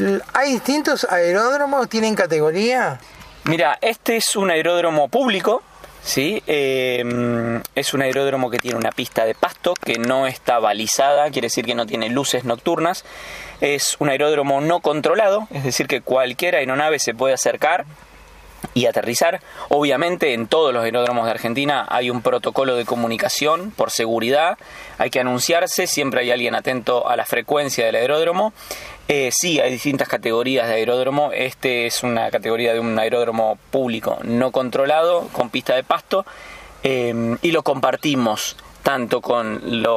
¿Hay distintos aeródromos? ¿Tienen categoría? Mira, este es un aeródromo público, ¿sí? Es un aeródromo que tiene una pista de pasto que no está balizada, quiere decir que no tiene luces nocturnas. Es un aeródromo no controlado, es decir que cualquier aeronave se puede acercar y aterrizar. Obviamente en todos los aeródromos de Argentina hay un protocolo de comunicación por seguridad, hay que anunciarse, siempre hay alguien atento a la frecuencia del aeródromo. Sí, hay distintas categorías de aeródromo. Este es una categoría de un aeródromo público no controlado, con pista de pasto, y lo compartimos tanto con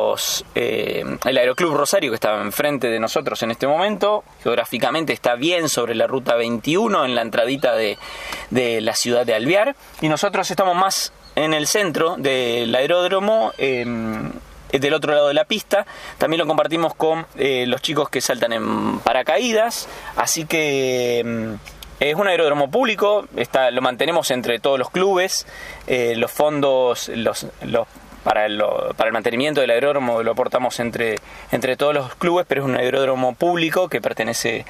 el Aeroclub Rosario, que está enfrente de nosotros en este momento. Geográficamente está bien sobre la ruta 21, en la entradita de la ciudad de Alvear, y nosotros estamos más en el centro del aeródromo, del otro lado de la pista. También lo compartimos con los chicos que saltan en paracaídas, así que es un aeródromo público, lo mantenemos entre todos los clubes, los fondos para el mantenimiento del aeródromo lo aportamos entre todos los clubes, pero es un aeródromo público que pertenece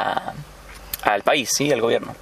al país, ¿sí? Al gobierno.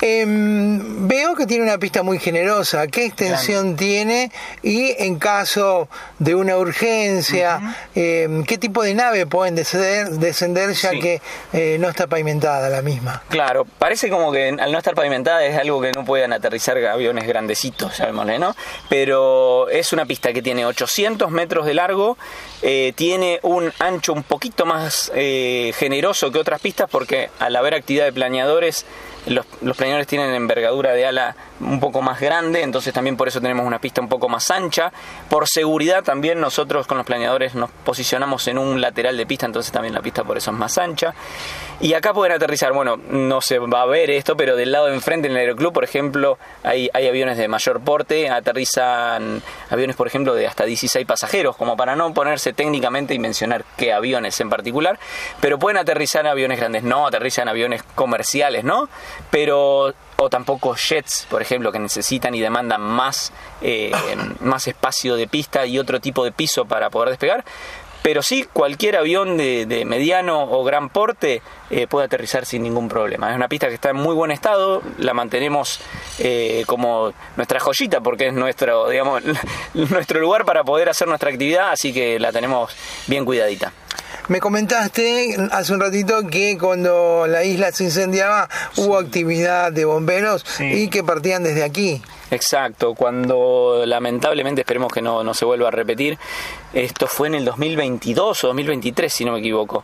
Veo que tiene una pista muy generosa. ¿Qué extensión tiene? Y en caso de una urgencia, ¿qué tipo de nave pueden descender ya que no está pavimentada la misma? Claro, parece como que al no estar pavimentada es algo que no puedan aterrizar aviones grandecitos, llamémosle, ¿no? Pero es una pista que tiene 800 metros de largo, tiene un ancho un poquito más generoso que otras pistas, porque al haber actividad de planeadores, los planeadores tienen envergadura de ala un poco más grande, entonces también por eso tenemos una pista un poco más ancha. Por seguridad también nosotros con los planeadores nos posicionamos en un lateral de pista, entonces también la pista por eso es más ancha. Y acá pueden aterrizar, bueno, no se va a ver esto, pero del lado de enfrente en el Aeroclub, por ejemplo, hay aviones de mayor porte, aterrizan aviones, por ejemplo, de hasta 16 pasajeros, como para no ponerse técnicamente y mencionar qué aviones en particular, pero pueden aterrizar aviones grandes, no aterrizan aviones comerciales, ¿no? Pero o tampoco jets, por ejemplo, que necesitan y demandan más espacio de pista y otro tipo de piso para poder despegar. Pero sí, cualquier avión de mediano o gran porte puede aterrizar sin ningún problema. Es una pista que está en muy buen estado, la mantenemos como nuestra joyita, porque es nuestro lugar para poder hacer nuestra actividad, así que la tenemos bien cuidadita. Me comentaste hace un ratito que cuando la isla se incendiaba hubo actividad de bomberos y que partían desde aquí. Exacto, cuando lamentablemente, esperemos que no se vuelva a repetir, esto fue en el 2022 o 2023 si no me equivoco.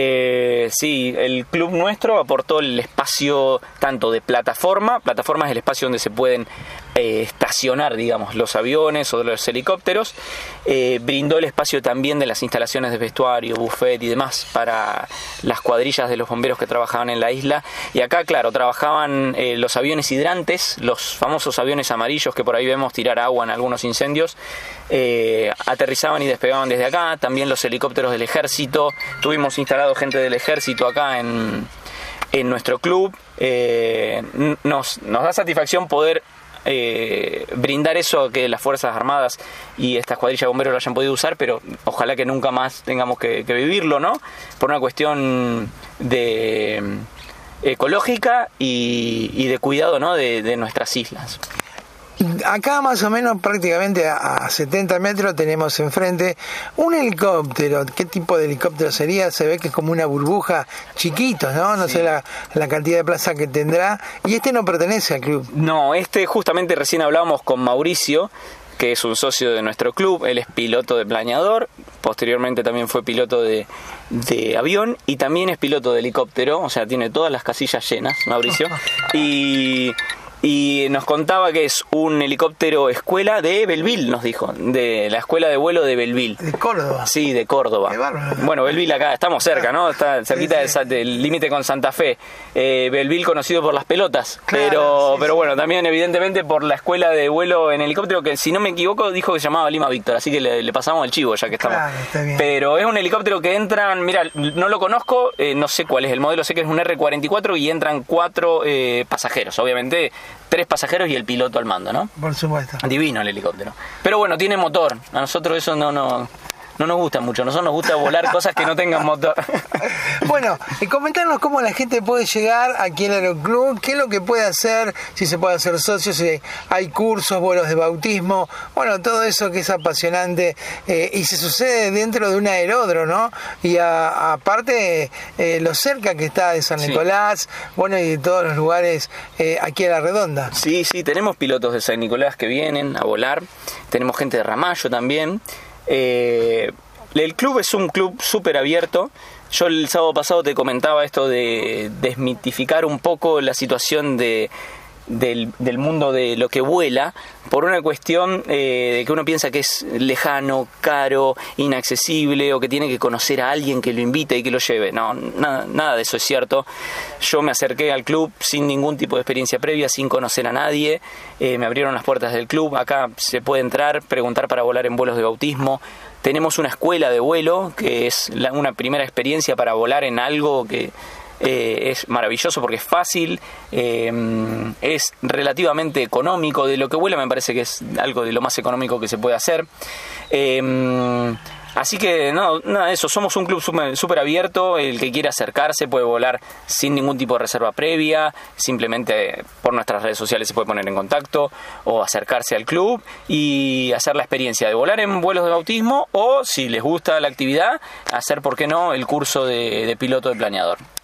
Sí, el club nuestro aportó el espacio tanto de plataforma es el espacio donde se pueden estacionar, digamos, los aviones o los helicópteros, brindó el espacio también de las instalaciones de vestuario, buffet y demás para las cuadrillas de los bomberos que trabajaban en la isla. Y acá, claro, trabajaban los aviones hidrantes, los famosos aviones amarillos que por ahí vemos tirar agua en algunos incendios, aterrizaban y despegaban desde acá. También los helicópteros del ejército, tuvimos instalado gente del ejército acá en nuestro club. Nos da satisfacción poder brindar eso, que las Fuerzas Armadas y estas cuadrillas de bomberos lo hayan podido usar, pero ojalá que nunca más tengamos que vivirlo, ¿no? Por una cuestión de ecológica y de cuidado, ¿no? de nuestras islas. Acá más o menos prácticamente a 70 metros tenemos enfrente un helicóptero. ¿Qué tipo de helicóptero sería? Se ve que es como una burbuja chiquito, ¿no? No sé la cantidad de plaza que tendrá. Y este no pertenece al club. No, justamente recién hablábamos con Mauricio, que es un socio de nuestro club. Él es piloto de planeador, posteriormente también fue piloto de avión y también es piloto de helicóptero, o sea, tiene todas las casillas llenas, Mauricio. Y nos contaba que es un helicóptero escuela de Belleville, nos dijo, de la escuela de vuelo de Belleville. ¿De Córdoba? Sí, de Córdoba. Qué bárbaro. Bueno, Belleville acá, estamos cerca, ¿no? Está cerquita del límite con Santa Fe. Belleville conocido por las pelotas, claro, pero bueno, también evidentemente por la escuela de vuelo en helicóptero, que si no me equivoco dijo que se llamaba Lima Víctor, así que le pasamos el chivo ya que estamos. Claro, está bien. Pero es un helicóptero que entran, mira, no lo conozco, no sé cuál es el modelo, sé que es un R44 y entran 4 pasajeros, obviamente 3 pasajeros y el piloto al mando, ¿no? Por supuesto. Divino el helicóptero. Pero bueno, tiene motor. A nosotros eso no no nos gusta mucho. Nosotros nos gusta volar cosas que no tengan motor. Bueno, comentarnos cómo la gente puede llegar aquí al Aeroclub, qué es lo que puede hacer, si se puede hacer socio, si hay cursos, vuelos de bautismo, bueno, todo eso que es apasionante y se sucede dentro de un aeródromo, ¿no? Y aparte lo cerca que está de San Nicolás, bueno, y de todos los lugares aquí a la Redonda. Sí, tenemos pilotos de San Nicolás que vienen a volar, tenemos gente de Ramallo también. El club es un club súper abierto. Yo el sábado pasado te comentaba esto de desmitificar un poco la situación del mundo de lo que vuela, por una cuestión de que uno piensa que es lejano, caro, inaccesible, o que tiene que conocer a alguien que lo invite y que lo lleve. No, nada de eso es cierto. Yo me acerqué al club sin ningún tipo de experiencia previa, sin conocer a nadie. Me abrieron las puertas del club. Acá se puede entrar, preguntar para volar en vuelos de bautismo. Tenemos una escuela de vuelo, que es una primera experiencia para volar en algo que es maravilloso porque es fácil, es relativamente económico. De lo que vuela me parece que es algo de lo más económico que se puede hacer. Así que nada de eso, somos un club súper abierto. El que quiera acercarse puede volar sin ningún tipo de reserva previa, simplemente por nuestras redes sociales se puede poner en contacto o acercarse al club y hacer la experiencia de volar en vuelos de bautismo, o si les gusta la actividad, hacer, ¿por qué no?, el curso de piloto de planeador.